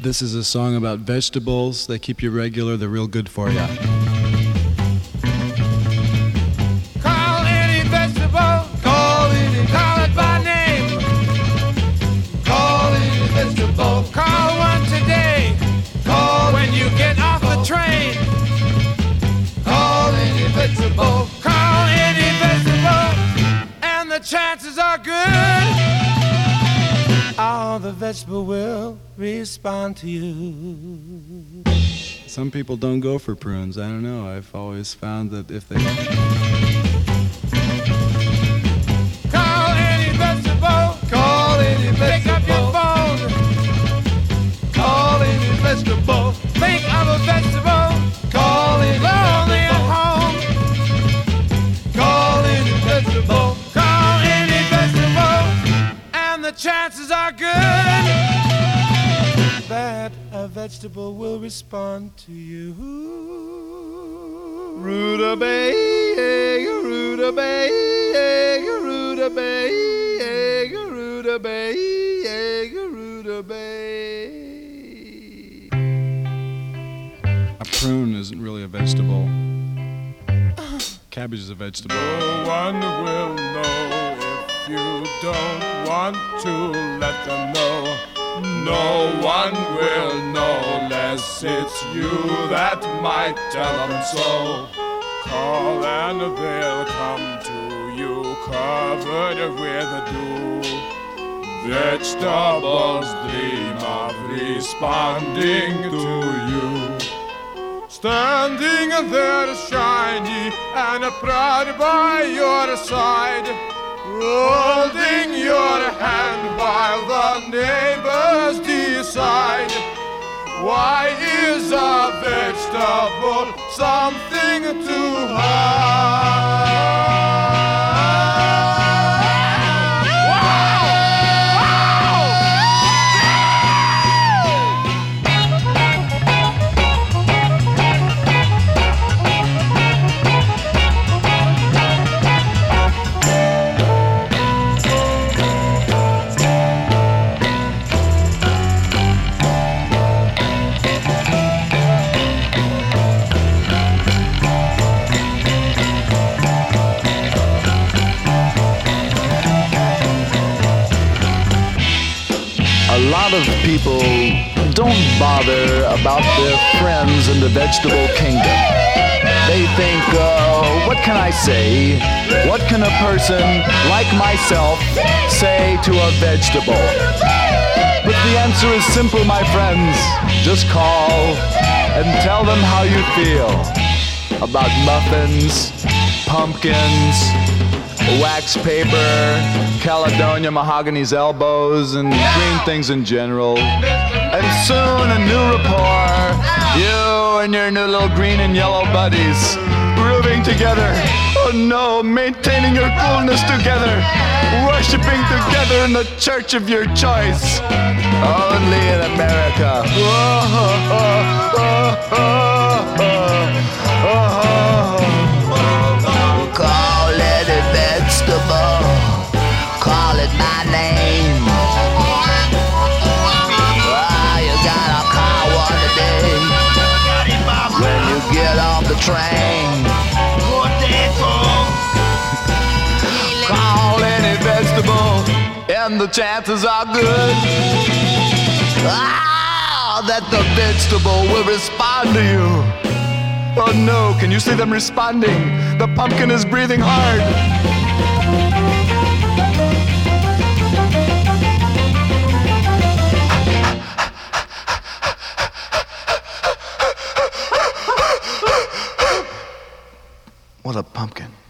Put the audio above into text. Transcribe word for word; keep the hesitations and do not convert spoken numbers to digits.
This is a song about vegetables. They keep you regular. They're real good for you. Call any vegetable. Call any. Call it by name. Call any vegetable. Call one today. Call when you get off the train. Call any vegetable. Call any vegetable. And the chances are good. All the vegetable will respond to you. Some people don't go for prunes. I don't know. I've always found that if they... Call any vegetable. Call any vegetable. Pick up your phone. Call any vegetable. Think of a vegetable. Call any lonely at home. Call any vegetable. Call any vegetable. And the chances are good that a vegetable will respond to you. Rutabaga, rutabaga, rutabaga, rutabaga, rutabaga. A prune isn't really a vegetable. Cabbage is a vegetable. No one will know if you don't want to let them know. No one will know less it's you that might tell them so. Call and they'll come to you covered with dew. Vegetables dream of responding to you. Standing there shiny and proud by your side, holding your hand while the neighbors decide. Why is a vegetable something to hide? A lot of people don't bother about their friends in the vegetable kingdom. They think, uh, what can I say? What can a person like myself say to a vegetable? But the answer is simple, my friends. Just call and tell them how you feel about muffins, pumpkins, wax paper, Caledonia mahogany's elbows, and green things in general. And soon a new rapport, you and your new little green and yellow buddies, grooving together. Oh no, maintaining your coolness together, worshiping together in the church of your choice. Only in America. Oh, oh, oh, oh, oh, oh, oh. Call it a vegetable, call it my name. Ah, you gotta call one today when you get off the train. Call any vegetable, and the chances are good ah, that the vegetable will respond to you. Oh no, can you see them responding? The pumpkin is breathing hard. What a pumpkin.